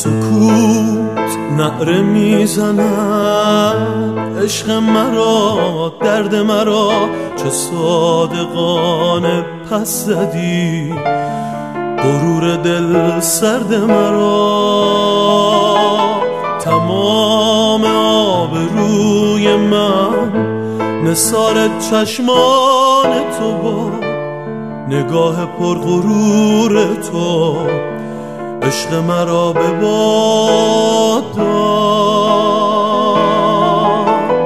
سکوت نعره میزند عشق مرا، درد مرا چه صادقانه پس زدی، غرور دل سرد مرا. تمام آبروی من نثار چشمان تو بود، نگاه پرغرور تو عشق مرا به باد داد.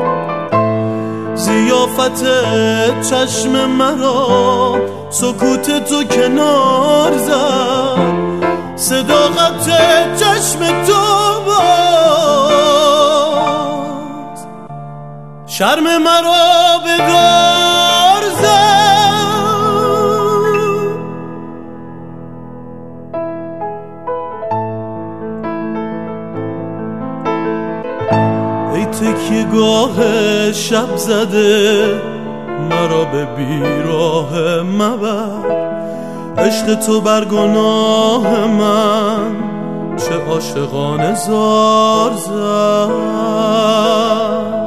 ضیافت چشم مرا سکوت تو کنار زد، صداقت چشم تو باز شرم مرا به دار زد. ای تکیه‌گاه شب زده مرا به بیراه مبر، عشق تو بر گناه من چه عاشقانه زار زد.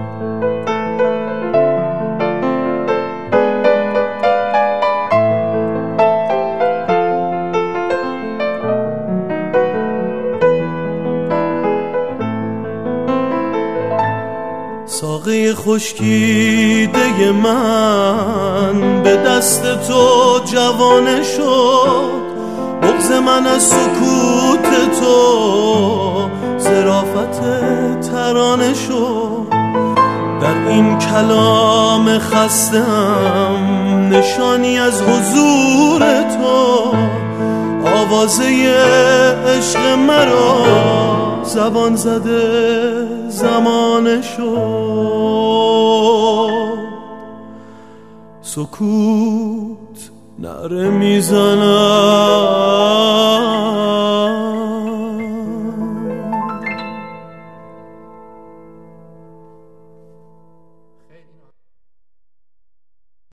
ساقه خشکیده من به دست تو جوانه شد، بغض من از سکوت تو ظرافت ترانه شد. در این کلام خستم نشانی از حضور تو، آوازه عشق مرا زبان زده زمانه شد. سکوت نعره میزند